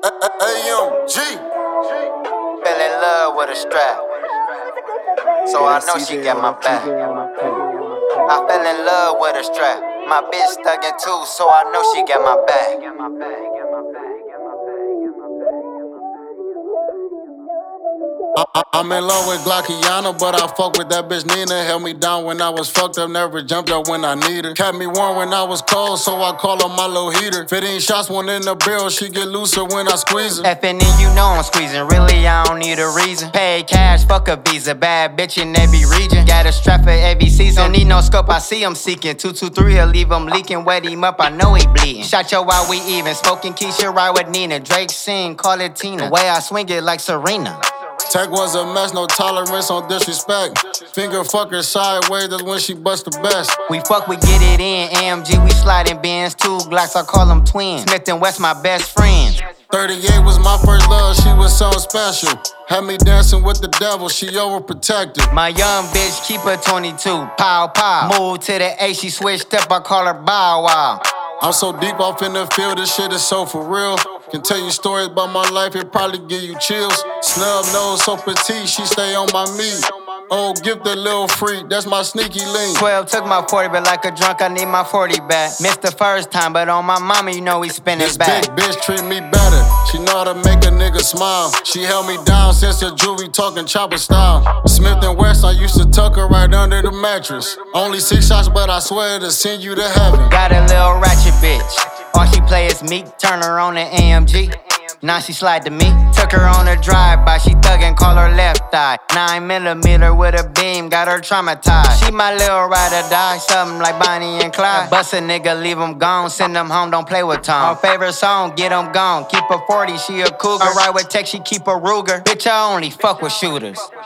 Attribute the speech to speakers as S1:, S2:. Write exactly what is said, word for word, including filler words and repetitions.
S1: A M G.
S2: Fell in love with a strap, so I know she got my back. I fell in love with a strap. My bitch stuck in two, so I know she got my back.
S1: I, I, I'm in love with Glockiana, but I fuck with that bitch Nina. Held me down when I was fucked up, never jumped up when I need her. Kept me warm when I was cold, so I call her my little heater. fifteen shots, one in the barrel, she get looser when I squeeze her.
S2: Effing in, you know I'm squeezing, really I don't need a reason. Pay cash, fuck a visa, bad bitch in every region. Got a strap for every season, don't need no scope, I see him seeking. two two three, he'll leave him leaking, wet him up, I know he bleeding. Shot yo while we even, smoking Keisha, ride with Nina. Drake sing, call it Tina, the way I swing it like Serena.
S1: Tech was a mess, no tolerance on disrespect. Finger fucker sideways, that's when she bust the best.
S2: We fuck, we get it in. A M G, we sliding bins. Two Glocks, I call them twins. Smith and West, my best friends.
S1: thirty-eight was my first love, she was so special. Had me dancing with the devil, she overprotected.
S2: My young bitch, keep her twenty-two. Pow, pow. Move to the A, she switched up, I call her Bow Wow.
S1: I'm so deep off in the field, this shit is so for real. Can tell you stories about my life, it probably give you chills. Snub nose, so petite, she stay on my meat. Oh, give the little freak, that's my sneaky link.
S2: twelve took my forty, but like a drunk, I need my forty back. Missed the first time, but on my mama, you know we spinning
S1: This
S2: back.
S1: big bitch treat me better, she know how to make a nigga smile. She held me down since the jewelry talking chopper style. Smith and West, I used to tuck her right under the mattress. Only six shots, but I swear to send you to heaven.
S2: Got a little ratchet bitch, all she play is Meek, turn her on the A M G. Now she slide to me, took her on a drive-by, she thuggin', call her left eye. Nine millimeter with a beam, got her traumatized. She my little ride or die, something like Bonnie and Clyde. Bust a nigga, leave him gone, send him home, don't play with Tom. Her favorite song, get him gone, keep her forty, she a cougar. I ride with Tech, she keep a Ruger. Bitch, I only fuck with shooters.